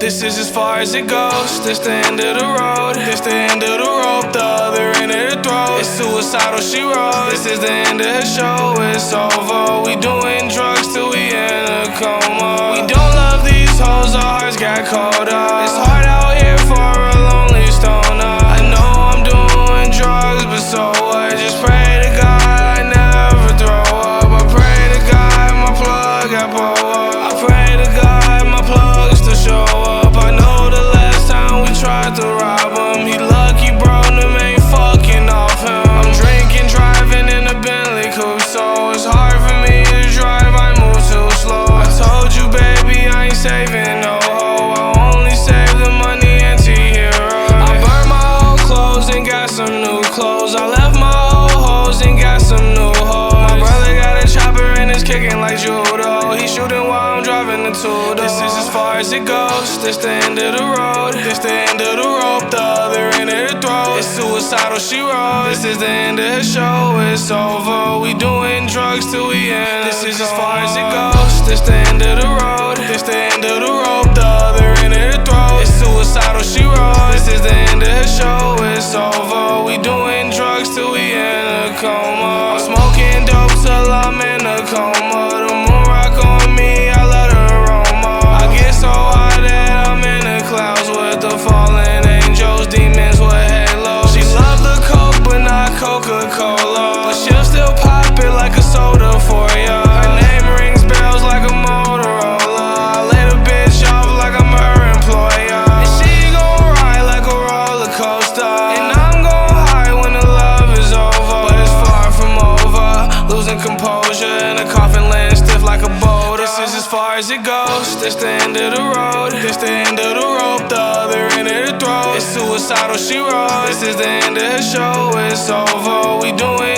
This is as far as it goes. This the end of the road. This the end of the rope. The other end of the throat. It's suicidal, she wrote. This is the end of her show. It's over. We doing drugs till we in a coma. We don't love these hoes. Our hearts got colder. It's hard out here for a lonely stoner. I know I'm doing drugs, but so what? Just pray to God I never throw up. I pray to God my plug got blow up. I pray to God my plug still show up. I know the last time we tried to rob him, he lucky bro, them ain't fucking off him. I'm drinking, driving in a Bentley coupe, so it's hard for me to drive, I move too slow. I told you baby I ain't saving no hoe, I only save the money anti-hero. I burned my old clothes and got some new clothes. I left my old hoes and got some new hoes. My brother got a chopper and it's kicking like judo. He shooting while I'm driving the two-door. This is as far as it goes. This the end of the road. This the end of the rope. The other end of the throat. It's suicidal, she wrote. This is the end of her show. It's over. We doing drugs till we end. This is as far as it goes. This the end of the road. This the end of the rope. The other end of the throat. It's suicidal, she wrote. This is the end of her show. It's over. We doing drugs till we in a coma. I'm smoking dope till I'm in a coma. The moon rock on me, I let her aroma. I get so high that I'm in the clouds with the fallen angels, demons with halos. She love the coke but not Coca-Cola, but she'll still pop it like a soda for ya. Her name rings bells like a Motorola. I lay the bitch off like I'm her employer, and she gon' ride like a roller coaster. And I'm gon' high when the love is over, but it's far from over. Losing composure in a coffin, laying stiff like a boulder. This is as far as it goes. This the end of the road. This the end of the rope. The other end of the throat. It's suicidal, she wrote. This is the end of her show. It's over. We doing